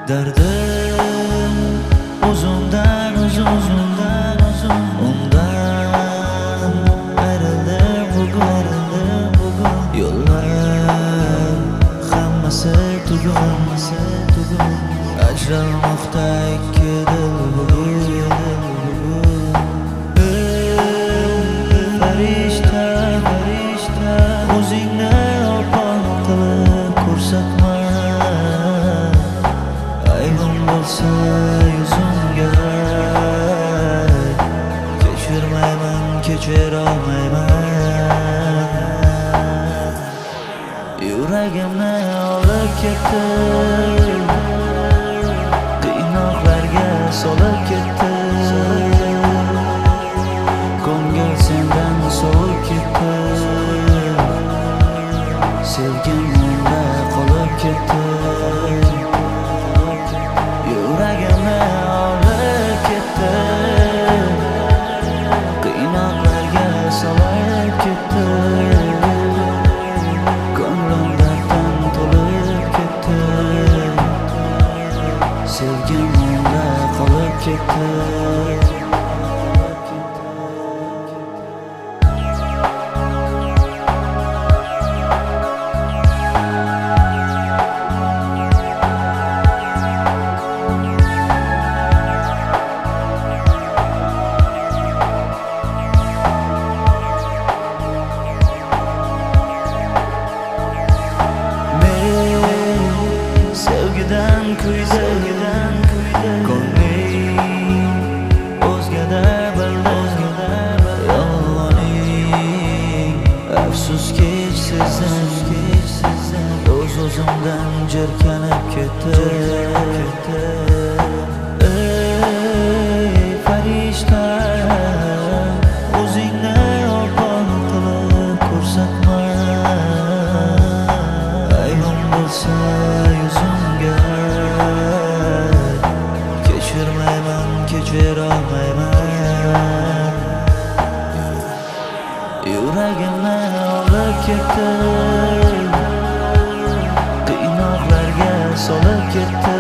Dardim uzundan undan ayrildim bugun yo'llar hammasi tugun ajralmoqda ikki dil bugun farishta o'zingni oppoq qilib ko'rsatma aybim bo'lsa yuzimga kechirolmayman yuragimni olib ketdi qiynoqlarga solib ketdi ko'ngil sendan sovib ketdi sevgim unda qolib ketdi yuragimni olib ketdi qiynoqlarga solib ketdi ko'nglim darddan to'lib ketdi sevgim unda qolib ketdi Sevgidan kuydi ko'nglim o'zgada bildi yolg'oning afsuski sezdim o'zimdan jirkanib ketdi ey farishta o'zingni oppoq qilib ko'rsatma aybim bo'lsa kechirolmayman yuragimni olib ketdi qiynoqlarga solib ketdi